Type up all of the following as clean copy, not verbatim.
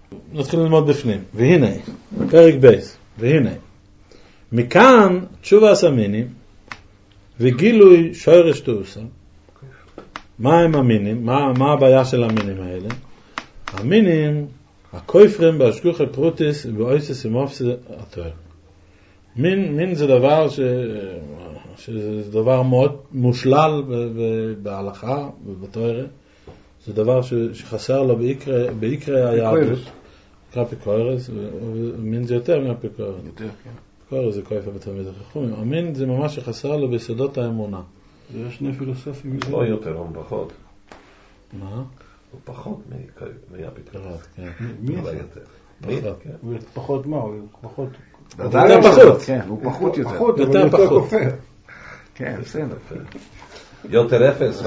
נתחיל ללמוד בפנים. והנה, פרק בייס, והנה. מכאן תשובה המינים וגילוי שורש תעושה. מה הם המינים? מה הבעיה של המינים האלה? המינים, הכופרים בהשגוח הפרוטיס ובאויסס ומופס התואר. מין זה דבר שזה דבר מאוד מושלל בהלכה ובתואר. זה דבר שחסר לו בעיקרי היהדות. נקרא פיקורס, ומין זה יותר מהפיקורס. יותר, כן. פיקורס זה כופה בתלמיד החכמים. המין זה ממש שחסר לו ביסודות האמונה. יש שני פילוסופים. לא יותר, הוא פחות. מה? הוא פחות מהפיקורס. כן. מי יותר? פחות מה? הוא פחות... יותר פחות. כן, הוא פחות יותר. יותר פחות. כן, בסדר. יותר אפס.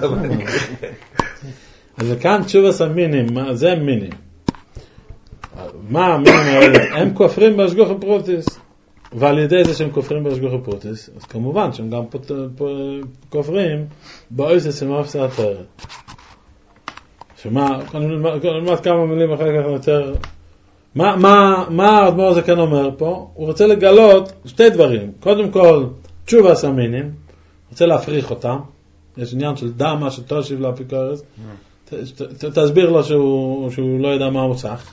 אז כאן תשובת המינים, זה המינים. מה המינים האלה? הם כופרים בהשגוח הפרוטיס. ועל ידי זה שהם כופרים בהשגוח הפרוטיס, אז כמובן שהם גם כופרים באויסס ומופס התואר. שמה, אני נלמד כמה מילים אחר כך יותר. מה האדמו"ר הזקן אומר פה? הוא רוצה לגלות שתי דברים. קודם כל, תשובת המינים. רוצה להפריך אותם. יש עניין של דמה, של תושיב לאפיקורס. תסביר לו שהוא לא יודע מה הוא צריך.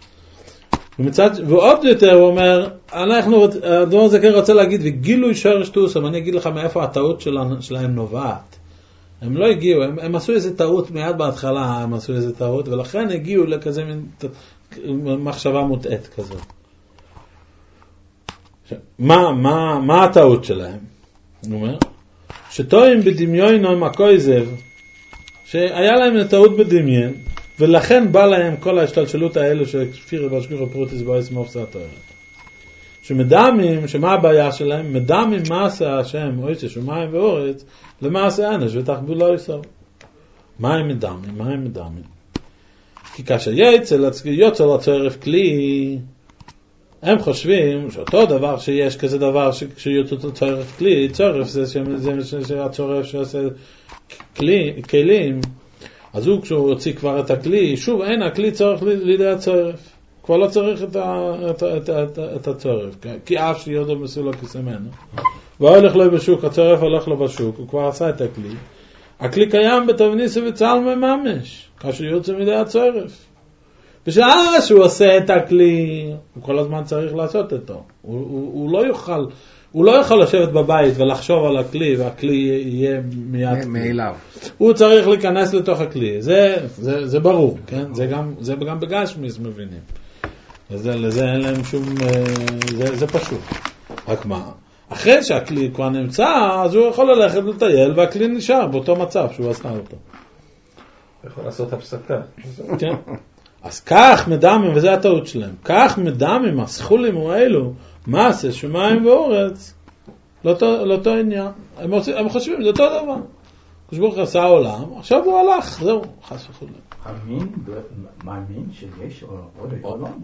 ועוד יותר הוא אומר, האדמו"ר הזקן רוצה להגיד, וגילוי שורש תעושה, אני אגיד לך מאיפה הטעות שלהם נובעת. הם לא הגיעו, הם עשו איזה טעות מיד בהתחלה, הם עשו איזה טעות, ולכן הגיעו לכזה מחשבה מוטעת כזאת. מה הטעות שלהם? הוא אומר, שטועים בדמיונם הכויזב, שהיה להם טעות בדמיין, ולכן בא להם כל ההשתלשלות האלו שכפיר בהשגוח הפרוטיס באויסס ומופס התואר. שמדמים, שמה הבעיה שלהם? מדמים מעשה השם, אויסס ומים ואורץ, למעשה אנש ותחבול לא יסור. מה הם מדמים? כי כאשר יוצא לצורף כלי, הם חושבים שאותו דבר שיש כזה דבר שיוצא לצורף כלי, צורף זה שהצורף שעושה כלים, אז הוא כשהוא הוציא כבר את הכלי, שוב אין הכלי צורך לידי הצורף. כבר לא צריך את הצורף, כי אף שיודו מסולו כסמנו. והולך לו בשוק, הצורף הולך לו בשוק, הוא כבר עשה את הכלי. הכלי קיים בתבניס וצהל ממש, כאשר יוצא מידי הצורף. בשעה שהוא עושה את הכלי, הוא כל הזמן צריך לעשות אותו. הוא לא יוכל לשבת בבית ולחשוב על הכלי, והכלי יהיה מיד מאליו. הוא צריך להיכנס לתוך הכלי. זה ברור, כן? זה גם בגשמיס מבינים. לזה אין להם שום, זה פשוט. רק מה? אחרי שהכלי כבר נמצא, אז הוא יכול ללכת לטייל, והכלי נשאר באותו מצב שהוא עשה אותו. יכול לעשות הפסקה. כן. אז כך מדמים, וזה הטעות שלהם, כך מדמים, הסחולים האלו, מעשה, שמיים ואורץ, לאותו עניין. הם חושבים, זה אותו דבר. כשברוך עשה העולם, עכשיו הוא הלך, זהו, חס וחלילה. מאמין שיש עולם?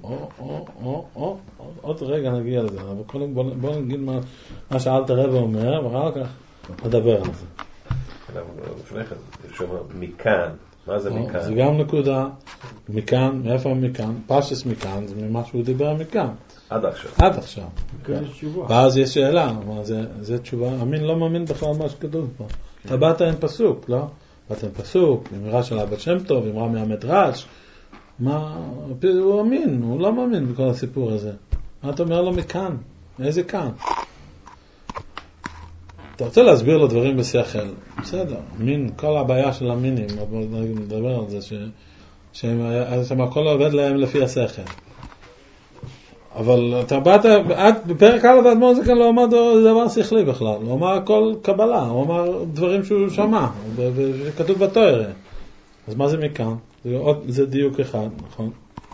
עוד רגע נגיע לזה, אבל קודם בוא נגיד מה שאלת הרב אומר, ואחר כך נדבר על זה. לפני כן, שאומר, מכאן, מה זה מכאן? זה גם נקודה, מכאן, מאיפה מכאן? פשס מכאן, זה ממה שהוא דיבר מכאן. עד עכשיו. עד עכשיו. ואז יש שאלה, זה תשובה, אמין לא מאמין בכלל מה שכתוב פה. אתה באת עם פסוק, לא? באת עם פסוק, אמרה של אבא שם טוב, אמרה מהמדרש, הוא אמין, הוא לא מאמין בכל הסיפור הזה. מה אתה אומר לו מכאן? איזה כאן? אתה רוצה להסביר לו דברים בשכל, בסדר, מין, כל הבעיה של המינים, נדבר על זה, שהכל עובד להם לפי השכל. אבל אתה באת, בפרק א' האדמו"ר הזקן לא אמר דבר שכלי בכלל, הוא אמר הכל קבלה, הוא אמר דברים שהוא שמע, וכתוב בתורה. אז מה זה מכאן? זה דיוק אחד, נכון?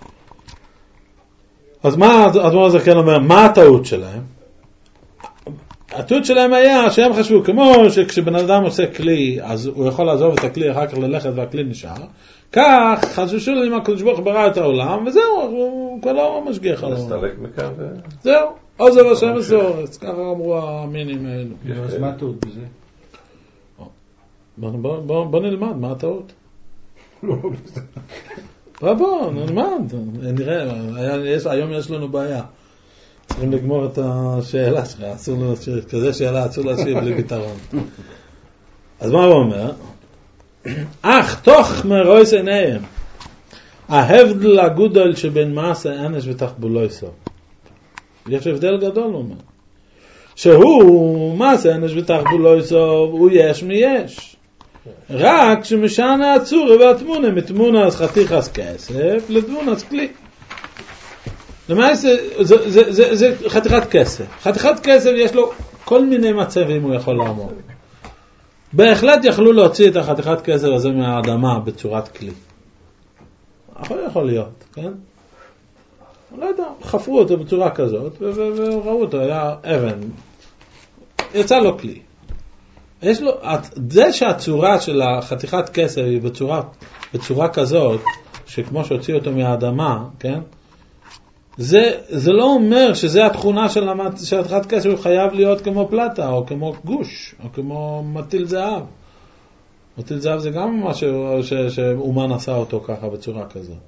אז מה האדמו"ר הזקן אומר, מה הטעות שלהם? הטעות שלהם היה שהם חשבו, כמו שכשבן אדם עושה כלי, אז הוא יכול לעזוב את הכלי אחר כך ללכת והכלי נשאר, כך חששו לי מה הקדוש ברוך הוא ברא את העולם, וזהו, הוא כבר לא משגיח עליו. נסתלק מכאן זהו, עוזב השם וסורץ, ככה אמרו המינים האלו. אז מה הטעות בזה? בוא נלמד, מה הטעות? בוא, נלמד. נראה, היום יש לנו בעיה. צריכים לגמור את השאלה שלך, כזה שאלה אסור להשאיר בלי פתרון. אז מה הוא אומר? אך תוך מרויס עיניהם, ההבדל הגודל שבין מעשה אנש ותחבולויסו. יש הבדל גדול, הוא אומר. שהוא מעשה אנש ותחבולויסו, הוא יש מיש. רק שמשנה הצורה והתמונה, מתמונה אז חתיכס כסף, לתמונה אז כלי. למעשה, זה חתיכת כסף. חתיכת כסף יש לו כל מיני מצבים הוא יכול לעמוד. בהחלט יכלו להוציא את החתיכת כסף הזה מהאדמה בצורת כלי. יכול להיות, כן? לא יודע, חפרו אותו בצורה כזאת, וראו אותו, היה אבן. יצא לו כלי. יש לו, זה שהצורה של החתיכת כסף היא בצורה כזאת, שכמו שהוציא אותו מהאדמה, כן? זה לא אומר שזה התכונה של חתיכת כסף, הוא חייב להיות כמו פלטה, או כמו גוש, או כמו מטיל זהב. מטיל זהב זה גם משהו שאומן עשה אותו ככה בצורה כזאת.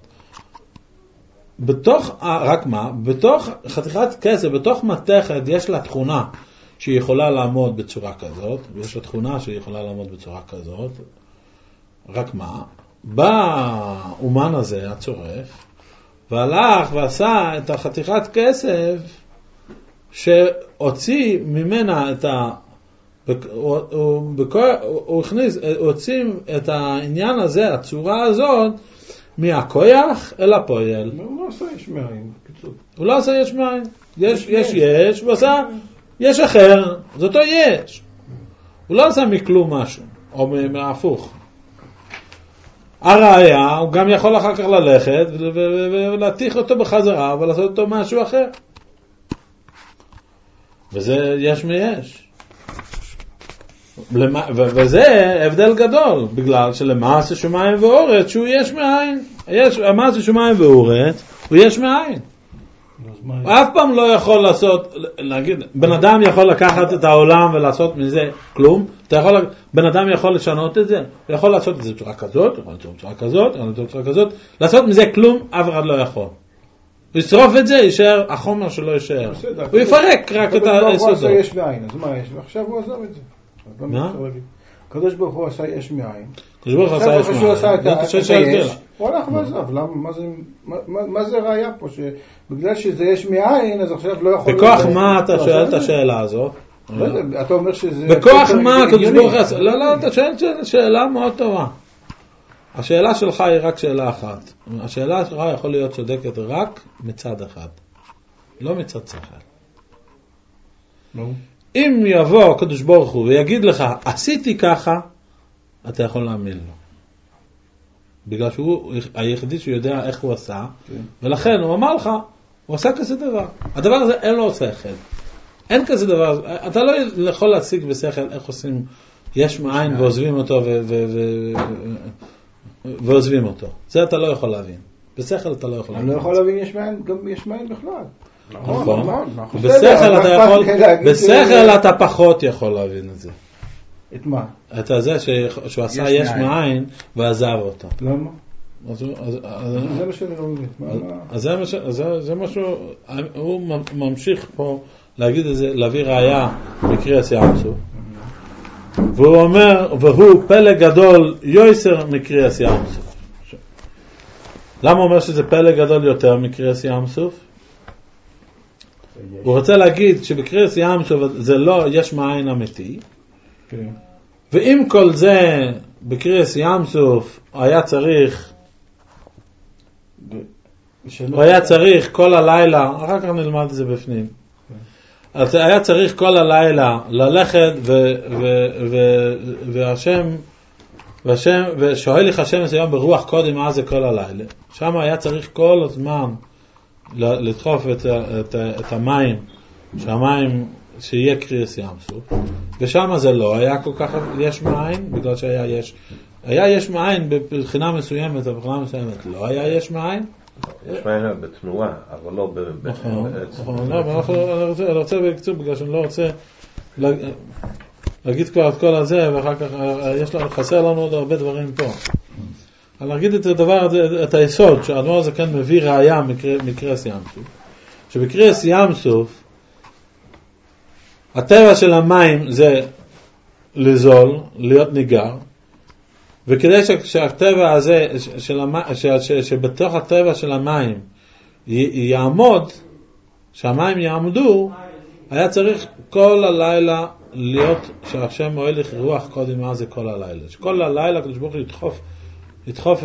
רק מה? בתוך חתיכת כסף, בתוך מתכת, יש לה תכונה שהיא יכולה לעמוד בצורה כזאת, ויש לה תכונה שהיא יכולה לעמוד בצורה כזאת. רק מה? בא אומן הזה, הצורף, והלך ועשה את החתיכת כסף שהוציא ממנה את הוא הוציא את העניין הזה, הצורה הזאת, מהכויח אל הפועל. הוא לא עשה יש מאין, בקיצור. הוא לא עשה יש מאין. יש, הוא עשה יש אחר, זה אותו יש. הוא לא עשה מכלום משהו, או מהפוך. הראיה, הוא גם יכול אחר כך ללכת ולהתיך אותו בחזרה ולעשות אותו משהו אחר. וזה יש מיש. וזה הבדל גדול, בגלל שלמעשה שמיים ואורץ שהוא יש מאין. המעשה שמיים ואורץ הוא יש מאין. הוא אף פעם לא יכול לעשות, להגיד, בן אדם יכול לקחת את העולם ולעשות מזה כלום. בן אדם יכול לשנות את זה, הוא יכול לעשות את זה בצורה כזאת, יכול לעשות בצורה כזאת, יכול לעשות בצורה כזאת, לעשות מזה כלום, אף אחד לא יכול. הוא ישרוף את זה, יישאר, החומר שלו יישאר. הוא יפרק רק את היסודות. הוא עשה יש מאין, אז מה יש? ועכשיו הוא עזב את זה. מה? הקדוש ברוך הוא עשה יש מאין. הקדוש ברוך הוא עשה יש מאין. הוא הלך ועזב. מה זה ראיה פה? בגלל שזה יש מאין, אז עכשיו לא יכול... בכוח מה אתה שואל את השאלה הזאת? אתה אומר שזה... בכוח מה הקדוש ברוך הוא עשה? לא, אתה שואל שאלה מאוד טובה. השאלה שלך היא רק שאלה אחת. השאלה שלך יכול להיות צודקת רק מצד אחד. לא מצד שכל. אם יבוא הקדוש ברוך הוא ויגיד לך, עשיתי ככה, אתה יכול להאמין לו. בגלל שהוא היחידי שיודע איך הוא עשה, ולכן הוא אמר לך, הוא עשה כזה דבר. הדבר הזה אין לו שכל. אין כזה דבר. אתה לא יכול להשיג בשכל איך עושים יש מאין ועוזבים אותו ועוזבים אותו. זה אתה לא יכול להבין. בשכל אתה לא יכול להבין. אני לא יכול להבין יש מאין, גם יש מאין בכלל. נכון. בשכל אתה פחות יכול להבין את זה. את מה? את זה שהוא עשה יש מאין ועזב אותו. למה? זה מה שאני לא מבין. זה משהו, הוא ממשיך פה להגיד את זה, להביא ראיה מקריאס ים סוף. והוא אומר, והוא פלא גדול יויסר מקריאס ים סוף. למה הוא אומר שזה פלא גדול יותר מקריאס ים סוף? הוא רוצה להגיד שבקריאס ים סוף זה לא יש מאין אמיתי. ועם כל זה בקריאס ים סוף היה צריך כל הלילה, אחר כך נלמד את זה בפנים. אז היה צריך כל הלילה ללכת ושואל לך השם מסוים ברוח קודם מה זה כל הלילה. שם היה צריך כל הזמן לדחוף את המים, שהמים שיהיה קריאס ים סוף. ושם זה לא היה כל כך יש מאין, בגלל היה יש מאין בבחינה מסוימת, בבחינה מסוימת לא היה יש מאין. יש מאין בתנועה, אבל לא נכון, אני רוצה בקצור, בגלל שאני לא רוצה להגיד כבר את כל הזה, ואחר כך חסר לנו עוד הרבה דברים פה. להגיד את הדבר, את היסוד, שהאדמו"ר הזקן מביא ראיה מקריאס ים סוף. שבקריאס ים סוף, הטבע של המים זה לזול, להיות ניגר, וכדי שהטבע הזה, שבתוך הטבע של המים יעמוד, שהמים יעמדו, היה צריך כל הלילה להיות שהשם מוהליך רוח קודם מה זה כל הלילה. שכל הלילה הקדוש ברוך הוא ידחוף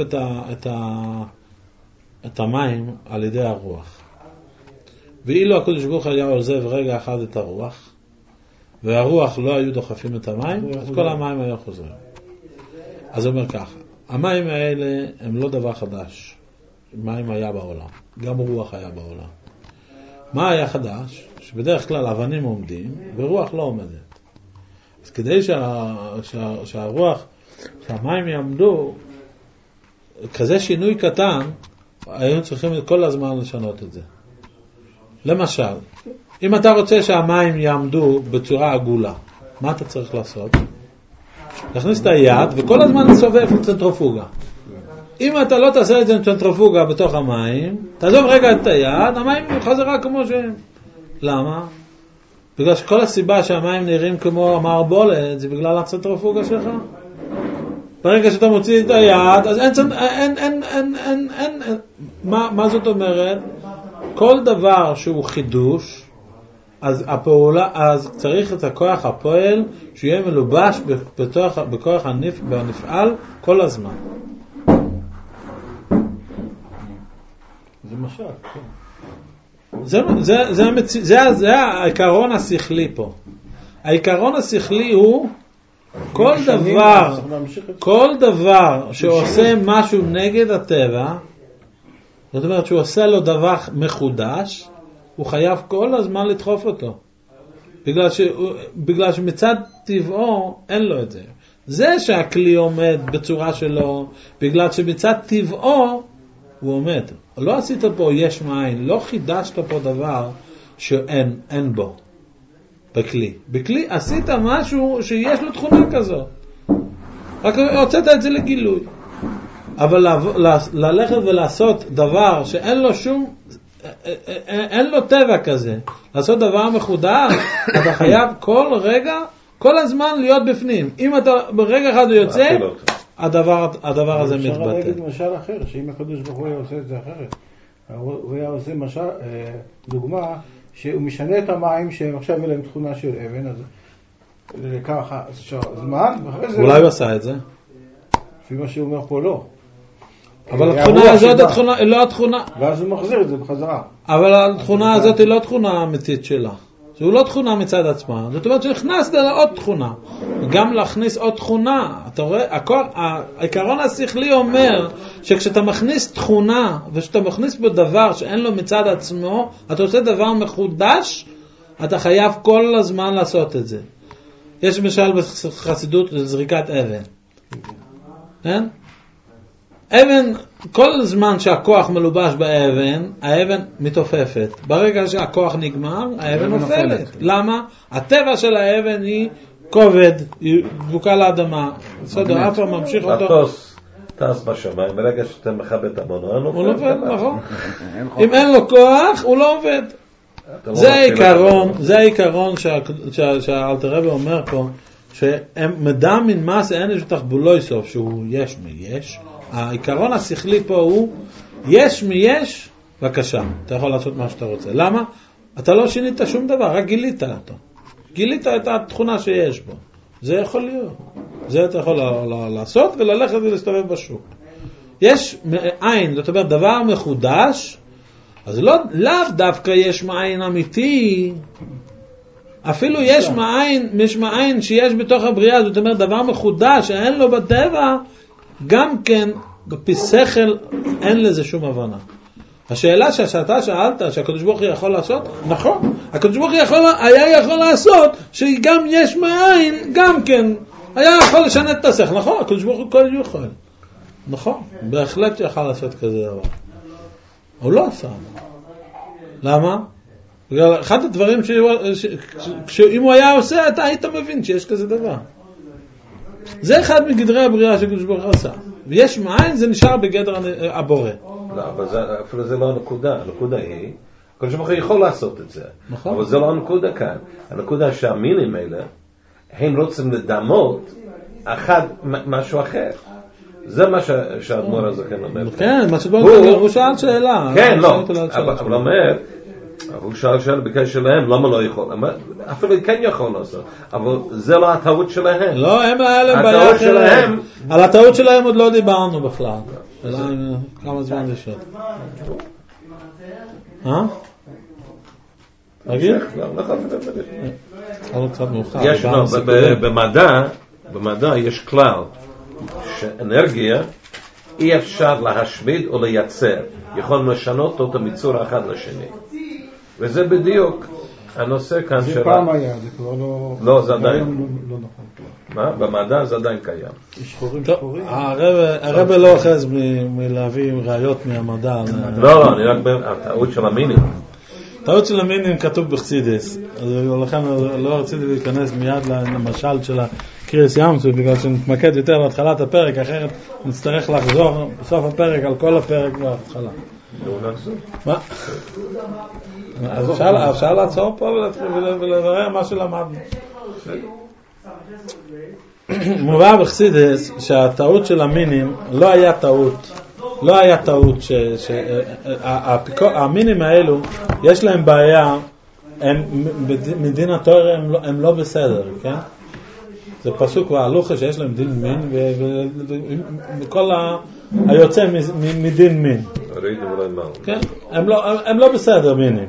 את המים על ידי הרוח. ואילו הקדוש ברוך היה עוזב רגע אחד את הרוח, והרוח לא היו דוחפים את המים, אז כל המים היו חוזרים. אז הוא אומר ככה, המים האלה הם לא דבר חדש. מים היה בעולם, גם רוח היה בעולם. מה היה חדש? שבדרך כלל אבנים עומדים ורוח לא עומדת. אז כדי שהרוח, שהמים יעמדו, כזה שינוי קטן, היינו צריכים כל הזמן לשנות את זה. למשל, אם אתה רוצה שהמים יעמדו בצורה עגולה, מה אתה צריך לעשות? להכניס את היד וכל הזמן לסובב צנטריפוגה. אם אתה לא תעשה את זה עם צנטריפוגה בתוך המים, תעזוב רגע את היד, המים חזרה כמו שהם. למה? בגלל שכל הסיבה שהמים נראים כמו מערבולת, זה בגלל הצנטריפוגה שלך. ברגע שאתה מוציא את היד, אז אין, מה זאת אומרת? כל דבר שהוא חידוש, אז הפעולה, אז צריך את הכוח הפועל שיהיה מלובש בכוח הנפעל כל הזמן. זה משל, כן. זה העיקרון השכלי פה. העיקרון השכלי הוא כל דבר שעושה משהו נגד הטבע, זאת אומרת שהוא עושה לו דבר מחודש, הוא חייב כל הזמן לדחוף אותו. בגלל שמצד טבעו אין לו את זה. זה שהכלי עומד בצורה שלו, בגלל שמצד טבעו הוא עומד. לא עשית פה יש מאין, לא חידשת פה דבר שאין בו בכלי. בכלי עשית משהו שיש לו תכונה כזו. רק הוצאת את זה לגילוי. אבל ללכת ולעשות דבר שאין לו שום, אין לו טבע כזה, לעשות דבר מחודש, אתה חייב כל רגע, כל הזמן להיות בפנים. אם אתה ברגע אחד הוא יוצא, הדבר הזה מתבטל. אפשר להגיד משל אחר, שאם הקדוש ברוך הוא היה עושה את זה אחרת, הוא היה עושה משל, דוגמה, שהוא משנה את המים שהם עכשיו אין להם תכונה של אבן, אז ככה זמן, אולי הוא עשה את זה? לפי מה שהוא אומר פה לא. אבל התכונה הזאת היא לא התכונה. ואז הוא מחזיר את זה בחזרה. אבל התכונה הזאת היא לא תכונה אמיתית שלה. זו לא תכונה מצד עצמה. זאת אומרת שנכנס עוד תכונה. גם להכניס עוד תכונה. אתה רואה, העיקרון השכלי אומר שכשאתה מכניס תכונה ושאתה מכניס בו דבר שאין לו מצד עצמו, אתה עושה דבר מחודש, אתה חייב כל הזמן לעשות את זה. יש למשל בחסידות זריקת אבן. כן? אבן, כל זמן שהכוח מלובש באבן, האבן מתעופפת. ברגע שהכוח נגמר, האבן נופלת. למה? הטבע של האבן היא כובד, היא דבוקה לאדמה. בסדר, אף פעם ממשיך אותו. טס בשמיים, ברגע שאתה מכבה את המנוע, הוא נופל, נכון. אם אין לו כוח, הוא לא עובד. זה העיקרון שהאלתר רבי אומר פה, שמדע מן מס אין יש תחבולוי סוף, שהוא יש מיש. העיקרון השכלי פה הוא, יש מיש, בבקשה, אתה יכול לעשות מה שאתה רוצה. למה? אתה לא שינית שום דבר, רק גילית אותו. גילית את התכונה שיש בו. זה יכול להיות. זה אתה יכול לעשות וללכת ולהסתובב בשוק. יש מאין, זאת אומרת, דבר מחודש, אז לאו דווקא יש מאין אמיתי, אפילו יש מאין שיש בתוך הבריאה, זאת אומרת, דבר מחודש שאין לו בטבע, גם כן, בפסחל אין לזה שום הבנה. השאלה שאתה שאלת, שהקדוש ברוך הוא יכול לעשות, נכון, הקדוש ברוך הוא היה יכול לעשות, שגם יש מאין, גם כן, היה יכול לשנת את השכל, נכון, הקדוש ברוך הוא כל יכול. נכון, בהחלט יכול לעשות כזה דבר. הוא לא עשה. למה? בגלל אחד הדברים שאם הוא היה עושה, אתה היית מבין שיש כזה דבר. זה אחד מגדרי הבריאה שהקדוש ברוך הוא עשה. ויש מאין זה נשאר בגדר הבורא. לא, אבל אפילו זה לא הנקודה. הנקודה היא, כל שבח יכול לעשות את זה. נכון. אבל זה לא הנקודה כאן. הנקודה שהמינים האלה, הם רוצים לדמות משהו אחר. זה מה שהאדמו"ר הזה כן אומר. כן, מה הוא שאל שאלה. כן, לא. אבל אומר, הוא שאל שאלה בקשר שלהם, למה לא יכול? אפילו כן יכול לעשות. אבל זה לא הטעות שלהם. לא, הם היה להם בעיה הטעות שלהם. על הטעות שלהם עוד לא דיברנו בכלל. כמה זמן זה שעות? רגיל? לא, קצת מאוחר. יש, במדע יש כלל שאנרגיה אי אפשר להשמיד או לייצר, יכולים לשנות אותה מצורה אחד לשני, וזה בדיוק הנושא כאן זה פעם היה, זה כבר לא, זה עדיין לא נכון. מה? במדע זה עדיין קיים. שחורים. הרב לא אוחז מלהביא ראיות מהמדע. לא, אני רק הטעות של המינים. טעות של המינים כתוב בחסידס, אז לכן לא רציתי להיכנס מיד למשל של הקריאס ימסו, בגלל שנתמקד יותר להתחלת הפרק, אחרת נצטרך לחזור בסוף הפרק על כל הפרק בהתחלה. מה? אז אפשר לעצור פה ולברר מה שלמדנו. מובא בחסידס שהטעות של המינים לא היה טעות שהמינים האלו יש להם בעיה, מדין התורה הם לא בסדר, כן? זה פסוק והלוכה שיש להם דין מין וכל היוצא מדין מין, כן? הם לא בסדר מינים,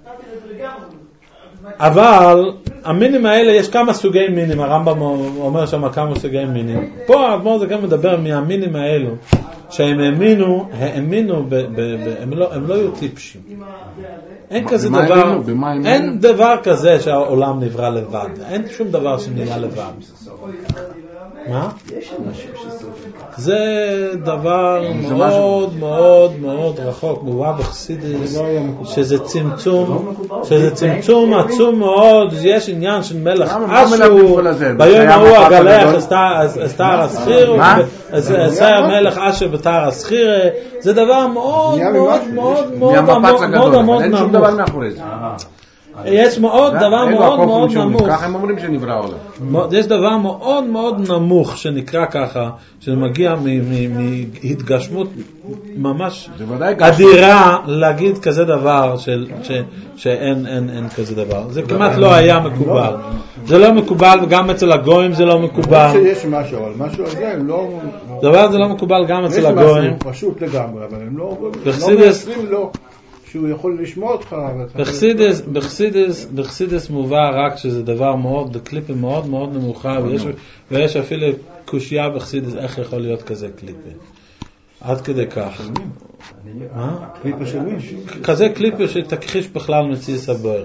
אבל המינים האלה יש כמה סוגי מינים, הרמב"ם אומר שם כמה סוגי מינים. פה האדמו"ר זה גם מדבר מהמינים האלו שהם האמינו, הם לא היו טיפשים. אין כזה דבר, אין דבר כזה שהעולם נברא לבד, אין שום דבר שנהיה לבד. מה? זה דבר מאוד מאוד מאוד רחוק, מובא בחסידס, שזה צמצום עצום מאוד. יש עניין של מלך אשור, ביום ההוא הגלח אסתר הסחיר, עשה המלך אשור בתר הסחיר, זה דבר מאוד מאוד מאוד מאוד נמוך. יש דבר מאוד מאוד נמוך, ככה הם אומרים שנברא העולם. יש דבר מאוד מאוד נמוך שנקרא ככה, שמגיע מהתגשמות ממש אדירה להגיד כזה דבר שאין כזה דבר. זה כמעט לא היה מקובל, זה לא מקובל, וגם אצל הגויים זה לא מקובל. יש משהו, אבל משהו הזה הם לא, דבר זה לא מקובל גם אצל הגויים. יש משהו פשוט לגמרי, אבל הם לא בחסידס לו שהוא יכול לשמוע אותך. בחסידס מובא רק שזה דבר מאוד, קליפה מאוד מאוד נמוכה, ויש אפילו קושיה בחסידס איך יכול להיות כזה קליפה. עד כדי כך. מה? קליפה של מי? כזה קליפה שתכחיש בכלל מציאות הבורא.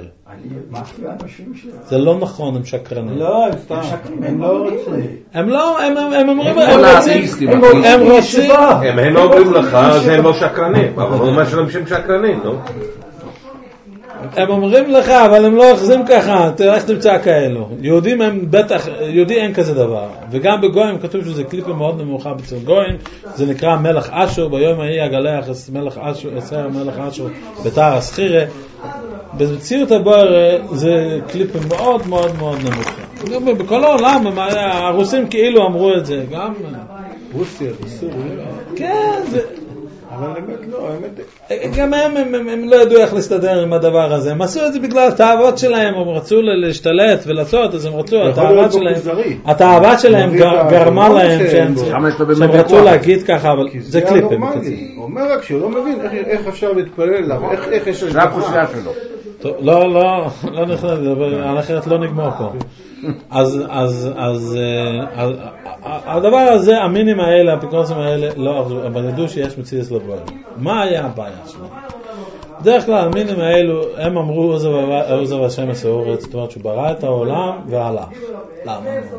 זה לא נכון, הם שקרנים. לא, הם לא רוצים. הם אומרים, הם רוצים. הם אומרים לך, הם לא שקרנים, אבל הוא אומר שהם שקרנים, לא? הם אומרים לך, אבל הם לא אוחזים ככה, איך תמצא כאלו. יהודים הם בטח, יהודי אין כזה דבר. וגם בגויים כתוב שזה קליפה מאוד נמוכה בצל גויים, זה נקרא מלך אשור, ביום ההיא הגלח מלך אשור, עשה מלך אשור בתר הסחירה. במציאות הבורא זה קליפה מאוד מאוד מאוד נמוכה. בכל העולם, הרוסים כאילו אמרו את זה, גם רוסיה, סוריה. כן, זה... אבל האמת לא, האמת... גם הם לא ידעו איך להסתדר עם הדבר הזה. הם עשו את זה בגלל התאוות שלהם, הם רצו להשתלט ולעשות, אז הם רצו, התאוות שלהם גרמה להם שהם רצו להגיד ככה, אבל זה קליפ. הוא אומר רק שהוא לא מבין איך אפשר להתפלל אליו, איך יש זה הפושיה שלו. לא נכנס, על אחרת לא נגמר פה. אז הדבר הזה, המינים האלה, הפיקורסים האלה, לא, אבל ידעו שיש מציאות לבוא. מה היה הבעיה שלהם? בדרך כלל המינים האלו, הם אמרו עוזב השם הסעורת, זאת אומרת שהוא ברא את העולם והלך. למה?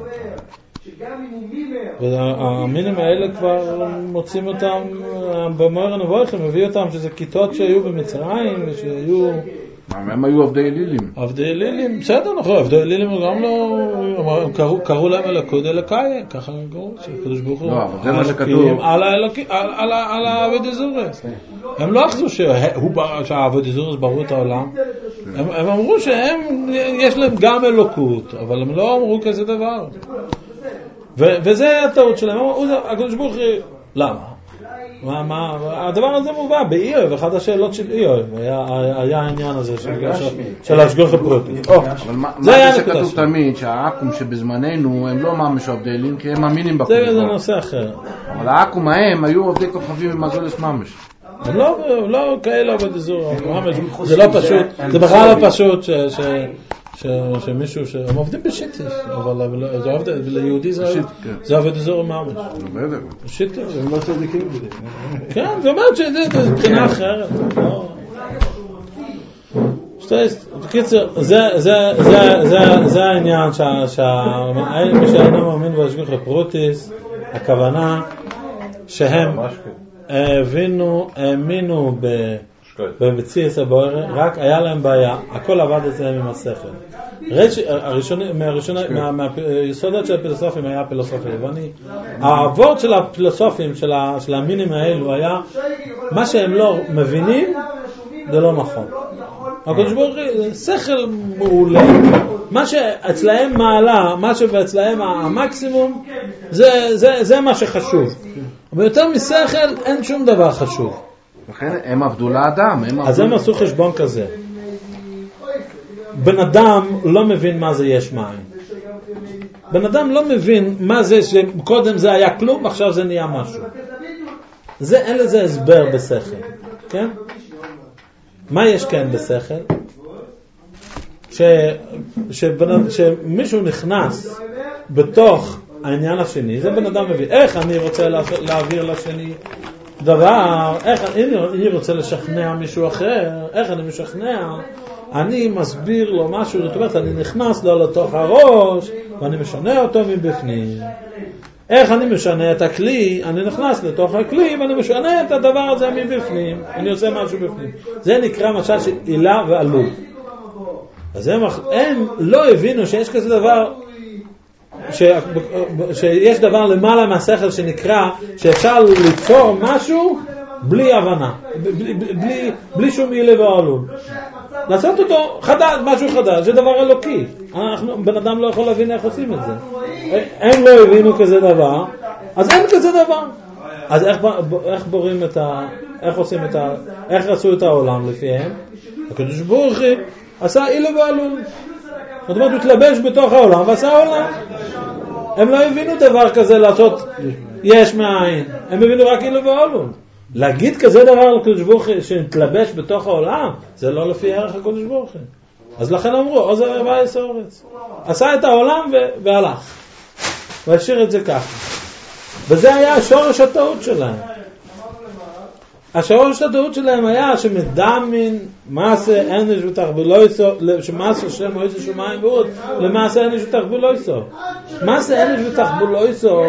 והמינים האלה כבר מוצאים אותם במאור הנבוכים, מביא אותם שזה כיתות שהיו במצרים ושהיו הם היו עובדי אלילים. עובדי אלילים, בסדר, נכון, עובדי אלילים גם לא, הם קראו להם אלוקות אלוקאי, ככה הם קראו, שהקדוש ברוך הוא, לא, אבל זה מה שכתוב. על העבוד זורס. הם לא אחזו שהעבוד זורס בראו את העולם, הם אמרו שיש להם גם אלוקות, אבל הם לא אמרו כזה דבר. וזה הטעות שלהם, הקדוש ברוך הוא, למה? הדבר הזה מובא באיוב, אחת השאלות של איוב, היה העניין הזה של השגוח הפרוטי. אבל מה זה שכתוב תמיד, שהעקום שבזמננו הם לא ממש עובדי אלים, כי הם מאמינים בקודש. זה נושא אחר. אבל העקום ההם היו עובדי כוכבים במגולס ממש. הם לא כאלה עובד אזור, זה לא פשוט, זה בכלל לא פשוט שמישהו שהם עובדים בשיטיס, אבל ליהודי זה עובד אזור ממש. שיטיס. הם לא צדיקים בזה. כן, זה אומר שזה תקינה אחרת. בקיצור, זה העניין מי שאינו מאמין בהשגוח הפרוטיס, הכוונה שהם האמינו במציאות הבוער, רק היה להם בעיה, הכל עבד אצלם עם השכל. מהיסודות של הפילוסופים היה הפילוסופיה היווני. העבוד של הפילוסופים, של המינים האלו, היה מה שהם לא מבינים, זה לא נכון. הקדוש ברוך הוא, שכל מעולה, מה שאצלהם מעלה, מה שאצלהם המקסימום, זה מה שחשוב. אבל יותר משכל אין שום דבר חשוב. לכן הם עבדו לאדם. אז הם עשו חשבון כזה. בן אדם לא מבין מה זה יש מאין. בן אדם לא מבין מה זה שקודם זה היה כלום, עכשיו זה נהיה משהו. אין לזה הסבר בשכל. כן? מה יש כן בשכל? שמישהו נכנס בתוך העניין השני, זה בן אדם מבין. איך אני רוצה להעביר לשני דבר, איך אני רוצה לשכנע מישהו אחר, איך אני משכנע, אני מסביר לו משהו, זאת אומרת, אני נכנס לו לתוך הראש, ואני משנה אותו מבפנים. איך אני משנה את הכלי, אני נכנס לתוך הכלי, ואני משנה את הדבר הזה מבפנים, אני עושה משהו בפנים. זה נקרא משל של עילה ועלות. אז הם לא הבינו שיש כזה דבר, שיש דבר למעלה מהשכל שנקרא שאפשר לתפור משהו בלי הבנה, בלי שום עילה ועלות. לעשות אותו חדש, משהו חדש, זה דבר אלוקי. בן אדם לא יכול להבין איך עושים את זה. הם לא הבינו כזה דבר, אז אין כזה דבר. אז איך בוראים איך עושים איך עשו את העולם לפיהם? הקדוש ברוך הוא עשה עילה ועלות. זאת אומרת, הוא התלבש בתוך העולם ועשה העולם. הם לא הבינו דבר כזה לעשות יש מאין. הם הבינו רק עילה ועלות. להגיד כזה דבר לקדוש ברוך הוא שנתלבש בתוך העולם, זה לא לפי ערך הקדוש ברוך הוא. אז לכן אמרו, עוזר רבה יסורץ. עשה את העולם והלך. והשאיר את זה ככה. וזה היה השורש הטעות שלהם. השורש הטעות שלהם היה שמדמין מעשה אנש ותחבולויסו, שמעשה שם או איזה שמיים ועוד, למעשה אנש ותחבולויסו. מעשה אנש ותחבולויסו,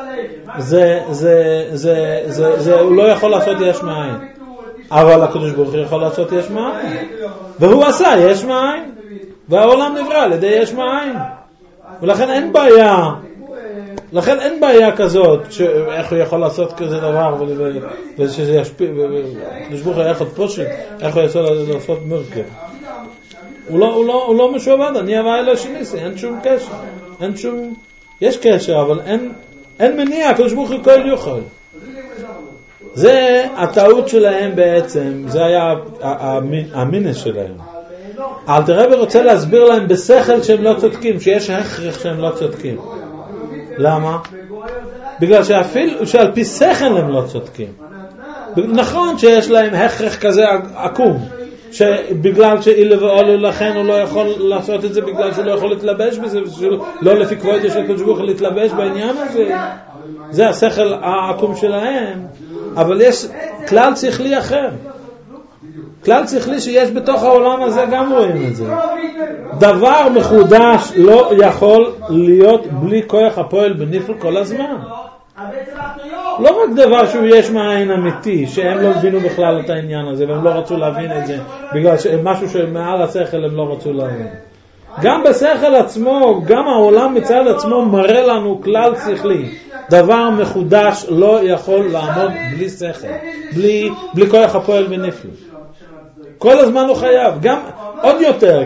הוא לא יכול לעשות יש מאין. אבל הקדוש ברוך הוא יכול לעשות יש מאין. והוא עשה יש מאין. והעולם נברא על ידי יש מאין. ולכן אין בעיה. לכן אין בעיה כזאת, איך הוא יכול לעשות כזה דבר, ושזה ישפיע, הקדוש ברוך הוא יכול פשוט, איך הוא יכול לעשות מרכב. הוא לא משועבד, אני אבא אלו שניסי, אין שום קשר. יש קשר, אבל אין מניע, הקדוש ברוך הוא כל יוכל. זה הטעות שלהם בעצם, זה היה המינס שלהם. אלתר רבי רוצה להסביר להם בשכל שהם לא צודקים, שיש הכרח שהם לא צודקים. למה? בגלל שעל פי שכל הם לא צודקים. נכון שיש להם הכרח כזה עקום, שבגלל שעילה ועולו לכן הוא לא יכול לעשות את זה, בגלל שהוא לא יכול להתלבש בזה, לא לפי כבוד של הקדוש ברוך הוא להתלבש בעניין הזה. זה השכל העקום שלהם. אבל יש כלל שכלי אחר. כלל שכלי שיש בתוך העולם הזה, גם רואים את זה. דבר מחודש לא יכול להיות בלי כוח הפועל בנפל כל הזמן. לא רק דבר שהוא יש מאין אמיתי, שהם לא הבינו בכלל את העניין הזה, והם לא רצו להבין את זה, בגלל משהו שמעל השכל הם לא רצו להבין. גם בשכל עצמו, גם העולם מצד עצמו מראה לנו כלל שכלי. דבר מחודש לא יכול לעמוד בלי שכל, בלי כוח הפועל ונפלא. כל הזמן הוא חייב, גם עוד יותר,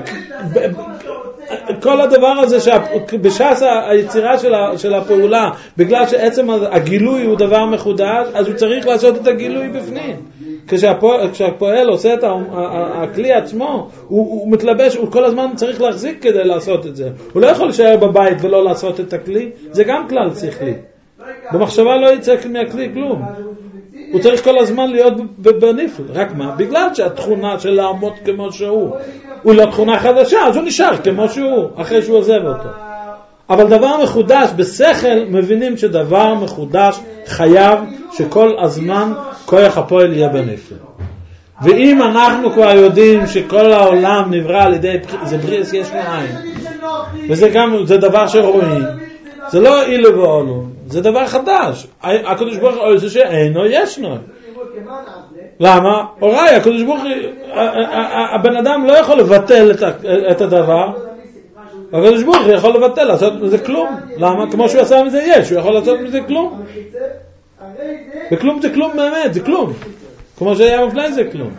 כל הדבר הזה שבש"ס היצירה של הפעולה, בגלל שעצם הגילוי הוא דבר מחודש, אז הוא צריך לעשות את הגילוי בפנים. כשהפועל עושה את הכלי עצמו, הוא מתלבש, הוא כל הזמן צריך להחזיק כדי לעשות את זה. הוא לא יכול להישאר בבית ולא לעשות את הכלי, זה גם כלל שכלי. במחשבה לא יצא מהכלי כלום. הוא צריך כל הזמן להיות בנפל. רק מה? בגלל שהתכונה של לעמוד כמו שהוא, הוא לא תכונה חדשה, אז הוא נשאר כמו שהוא, אחרי שהוא עוזב אותו. אבל דבר מחודש, בשכל מבינים שדבר מחודש חייב שכל הזמן כוח הפועל יהיה בנפל. ואם אנחנו כבר יודעים שכל העולם נברא על ידי, זה בריאס יש מאין, וזה גם, זה דבר שרואים, זה לא אילו ואולו, זה דבר חדש. הקדוש ברוך הוא עושה שאינו ישנו. למה? אולי, הקדוש ברוך הוא, הבן אדם לא יכול לבטל את הדבר, הקדוש ברוך הוא יכול לבטל, לעשות מזה כלום. למה? כמו שהוא עשה מזה יש, הוא יכול לעשות מזה כלום. וכלום זה כלום באמת, זה כלום. כמו שהיה לפני זה כלום.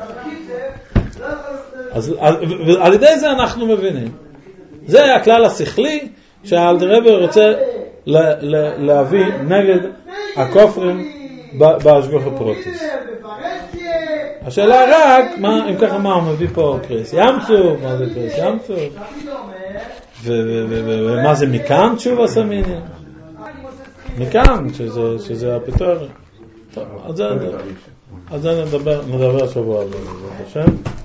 אז על ידי זה אנחנו מבינים. זה הכלל השכלי שהאלתר רבי רוצה להביא נגד הכופרים בהשגחה פרוטיס. השאלה רק, אם ככה מה הוא מביא פה קריס ימצוב, מה זה קריס ימצוב? ומה זה מכאן תשובה סמיני? מכאן, שזה הפתרון. טוב, אז זה נדבר שבוע הבא, בעזרת השם.